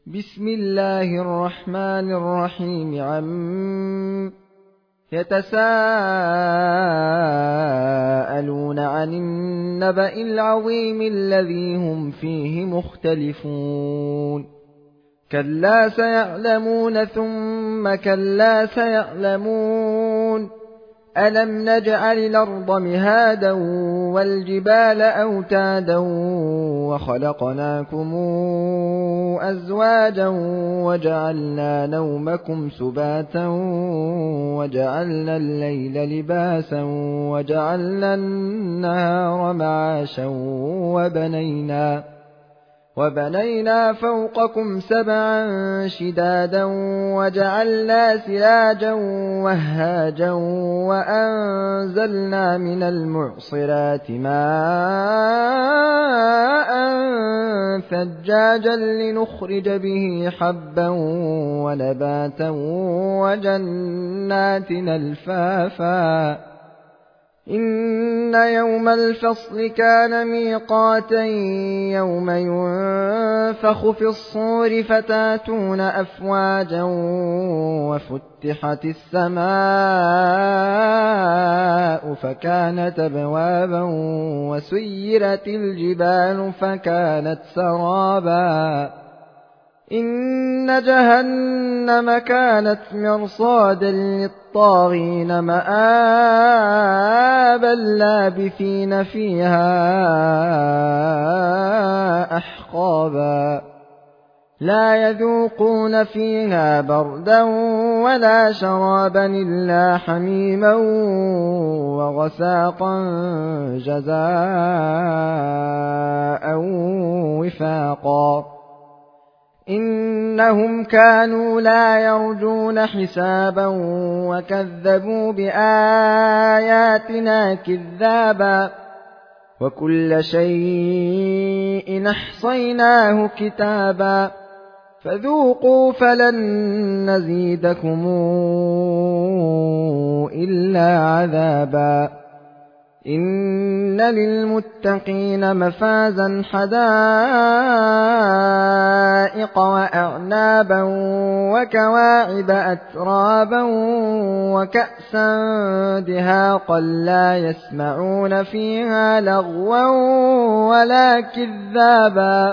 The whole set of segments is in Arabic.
بسم الله الرحمن الرحيم. يتساءلون عن النبأ العظيم الذي هم فيه مختلفون. كلا سيعلمون ثم كلا سيعلمون. ألم نجعل الأرض مهادا والجبال أوتادا وخلقناكم أزواجا وجعلنا نومكم سباتا وجعلنا الليل لباسا وجعلنا النهار معاشا وبنينا فوقكم سبعا شدادا وجعلنا سراجا وهاجا وأنزلنا من المعصرات ماء ثجاجا لنخرج به حبا ونباتا وجنات ألفافا. إن يوم الفصل كان ميقاتا يوم ينفخ في الصور فتاتون أفواجا وفتحت السماء فكانت أبوابا وسيرت الجبال فكانت سرابا. إن جهنم كانت مرصادا للطاغين مآبا لابثين فيها أحقابا. لا يذوقون فيها بردا ولا شرابا إلا حميما وغساقا جزاء وفاقا. إنهم كانوا لا يرجون حسابا وكذبوا بآياتنا كذابا. وكل شيء أحصيناه كتابا. فذوقوا فلن نزيدكم إلا عذابا. إن للمتقين مفازا حدائق وأعنابا وكواعب أترابا وكأسا دهاقا لا يسمعون فيها لغوا ولا كذابا.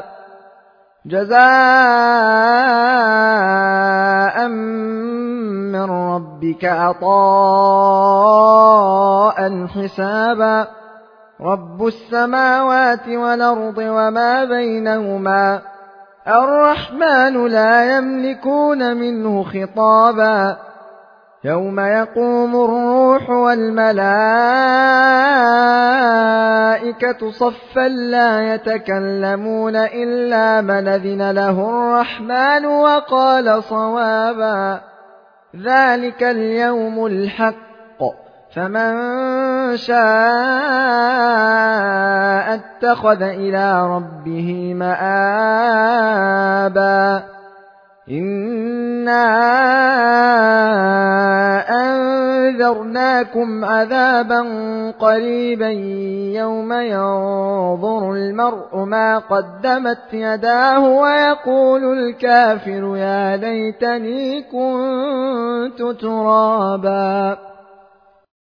جزاء من ربك عطاء حسابا. رب السماوات والأرض وما بينهما الرحمن لا يملكون منه خطابا. يوم يقوم الروح والملائكة صفا لا يتكلمون إلا من أذن له الرحمن وقال صوابا. ذلك اليوم الحق فمن شاء اتخذ إلى ربه مآبا. إنا أنذرناكم عذابا قريبا يوم ينظر المرء ما قدمت يداه ويقول الكافر يا ليتني كنت ترابا.